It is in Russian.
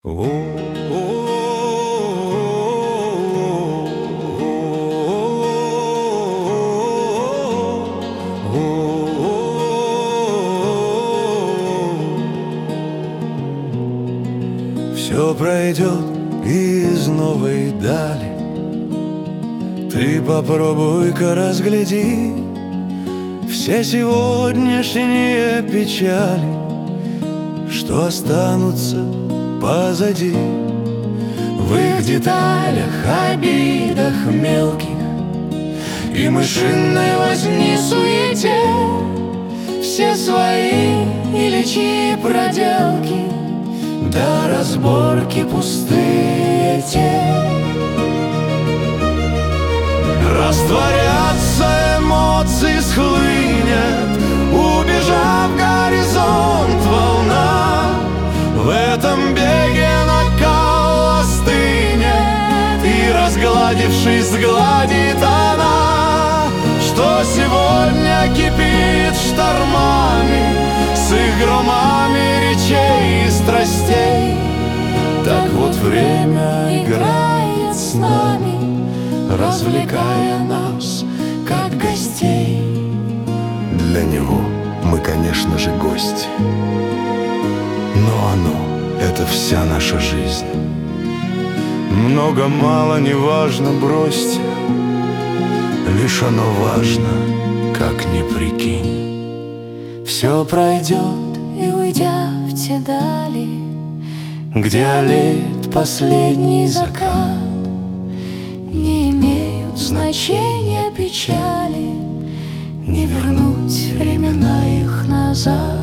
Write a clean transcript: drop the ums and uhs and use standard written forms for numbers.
Все пройдет из новой дали. Ты попробуй-ка разгляди все сегодняшние печали, что останутся позади. В их деталях, обидах мелких и мышиной возни суете все свои или чьи проделки, да разборки пустые те. Растворятся эмоции, схлынет, убежав горизонт волна. В этом беге накал остынет, и, разгладившись, сгладит она, что сегодня кипит штормами, с их громами речей и страстей. Так вот время играет с нами, развлекая нас, как гостей. Для него мы, конечно же, гости, но оно — это вся наша жизнь. Много-мало, неважно, бросьте, лишь оно важно, как ни прикинь. Все пройдет, и уйдя в те дали, где олеет последний закат, не имеют значения печали, не вернуть времена их назад.